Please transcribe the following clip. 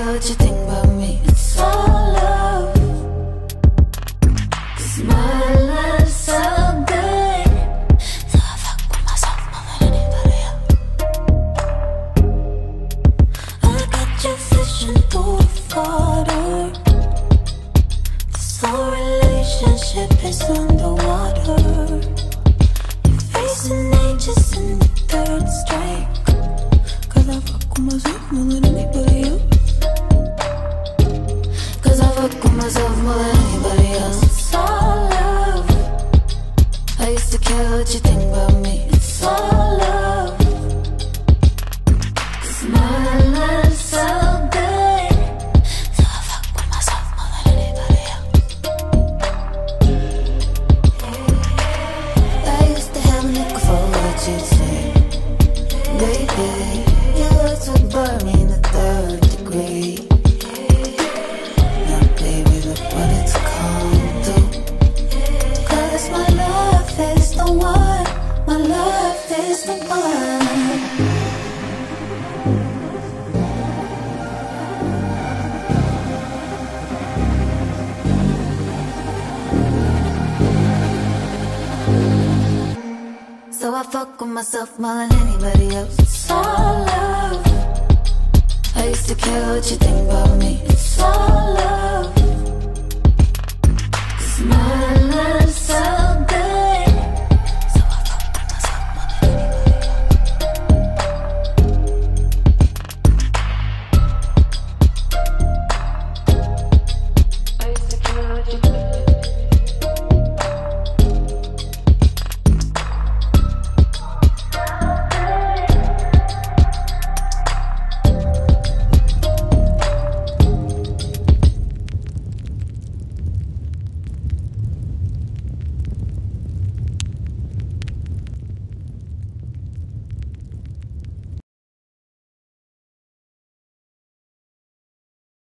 care what you think about me. It's all love. 'Cause my love's so good, so I fuck with myself more than anybody else. I got you fishing through the water. This whole relationship is underwater. You're facing ages in the third strike. 'Cause I fuck with myself more than anybody else. 'Cause I fuck with myself more than anybody else. It's all love. I used to care what you think about me. It's all love. 'Cause my love's so good, so I fuck with myself more than anybody else. I used to have a look for what you'd say. Baby, your words would burn me in the third degree. Now baby, look what it's come to. 'Cause my love is the one. My love is the one. So I fuck with myself more than anybody else. It's all love. I used to care what you think about me. It's all love. 'Cause my love's so